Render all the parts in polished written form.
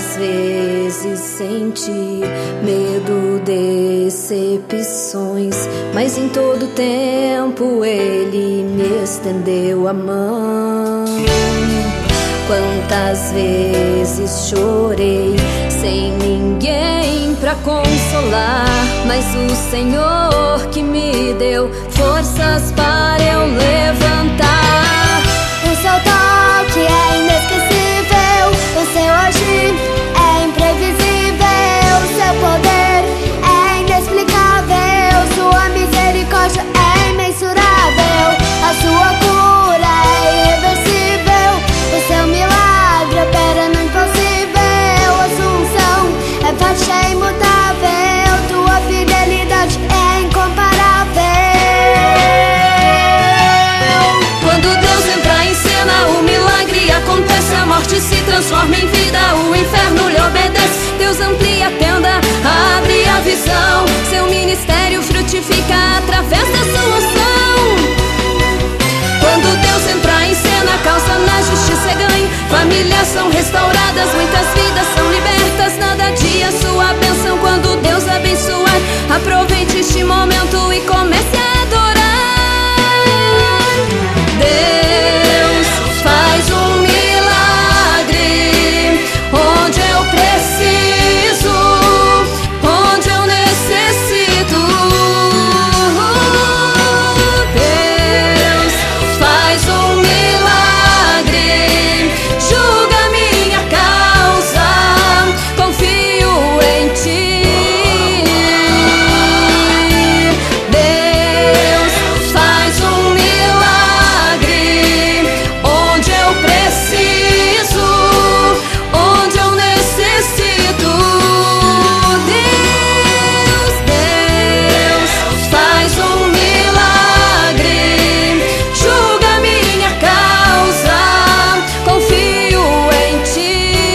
Quantas vezes senti medo, decepções, mas em todo tempo Ele me estendeu a mão. Quantas vezes chorei sem ninguém pra consolar, mas o Senhor que me deu forças para eu levantar. O seu toque é inesquecível, o seu agir é imprevisível, o seu poder é inexplicável, sua misericórdia é imensurável, a sua cura é irreversível, o seu milagre opera no impossível, a sua unção é forte, é imutável, tua fidelidade é incomparável. Quando Deus entra em cena, o milagre acontece, a morte se transforma em vida, o inferno lhe obedece. Deus amplia a tenda, abre a visão, seu ministério frutifica através da sua ação. Quando Deus entra em cena, a causa na justiça é ganha, famílias são restauradas, muitas vidas são libertas, nada adia sua bênção. Quando Deus abençoar, aproveite este momento e comece a adorar. Deus faz um milagre onde eu preciso, onde eu necessito. Deus faz um milagre, julga minha causa, confio em ti. Deus faz um milagre onde eu preciso, onde eu necessito. Deus faz um milagre, julga minha causa, confio em ti.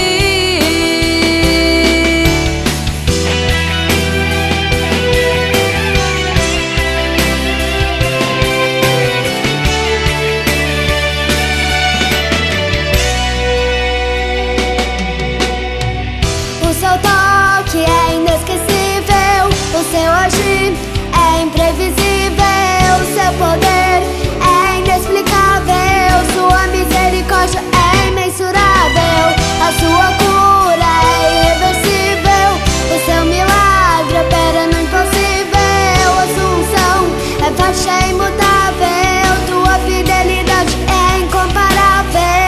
O seu toque é inesquecível, o seu agir é imprevisível, o seu poder é inexplicável, sua misericórdia é imensurável, a sua cura é irreversível, o seu milagre opera no impossível, a sua unção é forte, é imutável, tua fidelidade é incomparável.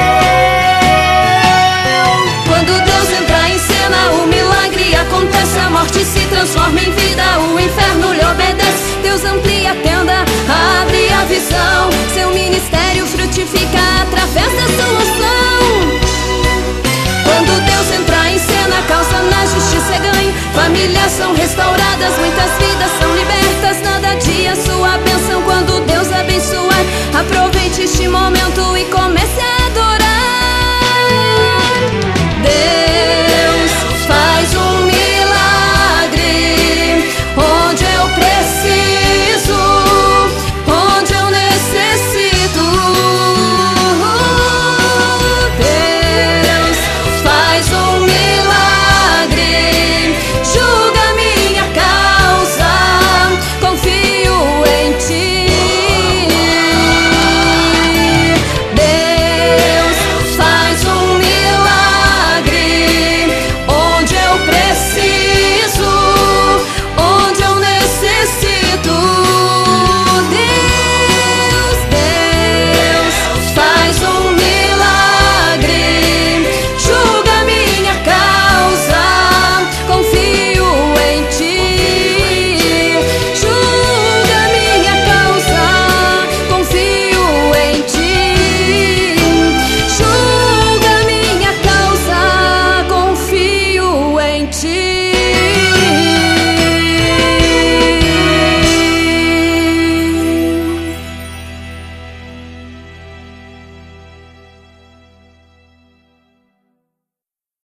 Quando Deus entra em cena, o milagre acontece, a morte se transforma em vida, o inferno lhe obedece. Deus amplia a tenda, abre a visão, seu ministério frutifica através da sua ação. Quando Deus entra em cena, a causa na justiça é ganha, famílias são restauradas,